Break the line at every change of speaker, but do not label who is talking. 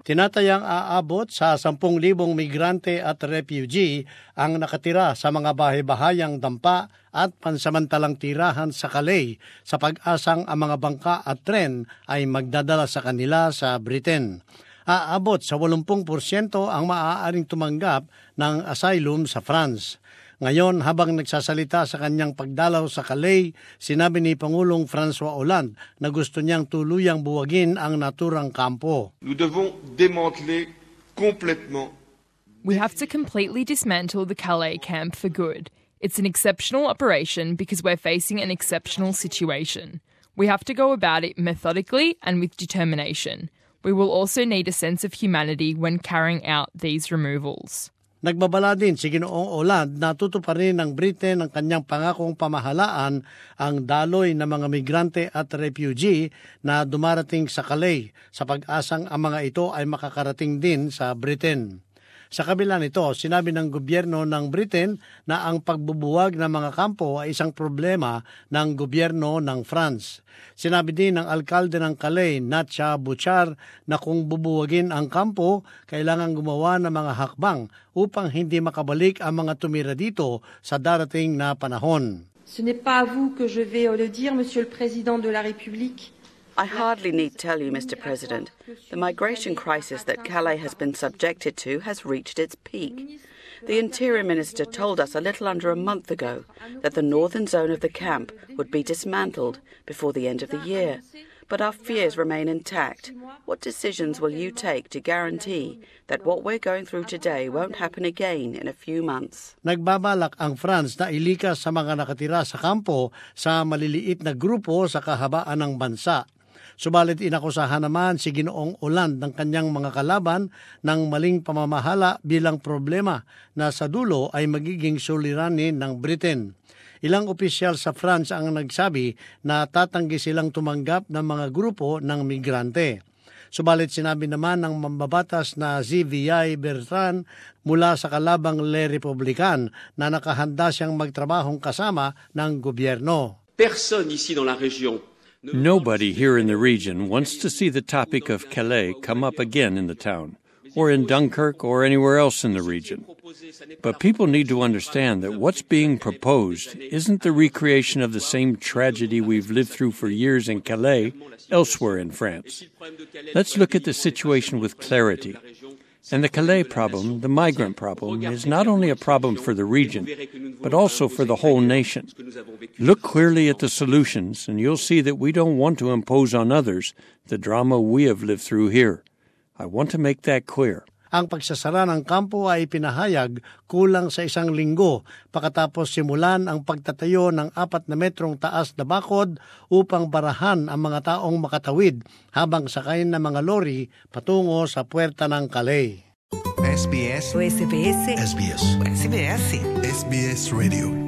Tinatayang aabot sa 10,000 migrante at refugee ang nakatira sa mga bahay-bahayang dampa at pansamantalang tirahan sa Calais sa pag-asang ang mga bangka at tren ay magdadala sa kanila sa Britain. Aabot sa 80% ang maaaring tumanggap ng asylum sa France. Ngayon, habang nagsasalita sa kanyang pagdalaw sa Calais, sinabi ni Pangulong François Hollande na gusto niyang tuluyang buwagin ang naturang kampo.
Nous devons démanteler complètement.
We have to completely dismantle the Calais camp for good. It's an exceptional operation because we're facing an exceptional situation. We have to go about it methodically and with determination. We will also need a sense of humanity when carrying out these removals.
Nagbabala din si Ginoong Hollande na tutuparin ng Britain ang kanyang pangakong pamahalaan ang daloy ng mga migrante at refugee na dumarating sa Calais sa pag-asang ang mga ito ay makakarating din sa Britain. Sa kabila nito, sinabi ng gobyerno ng Britain na ang pagbubuwag ng mga kampo ay isang problema ng gobyerno ng France. Sinabi din ng alkalde ng Calais, Natcha Bouchard, na kung bubuwagin ang kampo, kailangan gumawa ng mga hakbang upang hindi makabalik ang mga tumira dito sa darating na panahon.
Ce n'est pas à vous que je vais le dire, Monsieur le Président de la République.
I hardly need tell you, Mr. President, the migration crisis that Calais has been subjected to has reached its peak. The Interior Minister told us a little under a month ago that the northern zone of the camp would be dismantled before the end of the year. But our fears remain intact. What decisions will you take to guarantee that what we're going through today won't happen again in a few months?
Nagbabalak ang France na ilikas sa mga nakatira sa kampo sa maliliit na grupo sa kahabaan ng bansa. Subalit inakusahan naman si Ginoong Hollande ng kanyang mga kalaban ng maling pamamahala bilang problema na sa dulo ay magiging suliranin ng Britain. Ilang opisyal sa France ang nagsabi na tatanggi silang tumanggap ng mga grupo ng migrante. Subalit sinabi naman ng mambabatas na Xavier Bertrand mula sa kalabang Le Republican na nakahanda siyang magtrabahong kasama ng gobyerno.
Personne ici dans la région.
Nobody here in the region wants to see the topic of Calais come up again in the town, or in Dunkirk, or anywhere else in the region. But people need to understand that what's being proposed isn't the recreation of the same tragedy we've lived through for years in Calais, elsewhere in France. Let's look at the situation with clarity. And the Calais problem, the migrant problem, is not only a problem for the region, but also for the whole nation. Look clearly at the solutions, and you'll see that we don't want to impose on others the drama we have lived through here. I want to make that clear.
Ang pagsasara ng kampo ay pinahayag kulang sa 1 linggo pagkatapos simulan ang pagtatayo ng 4 na metrong taas na bakod upang barahan ang mga taong makatawid habang sakay ng mga lorry patungo sa puwerta ng Calais.
SBS SBS SBS SBS SBS Radio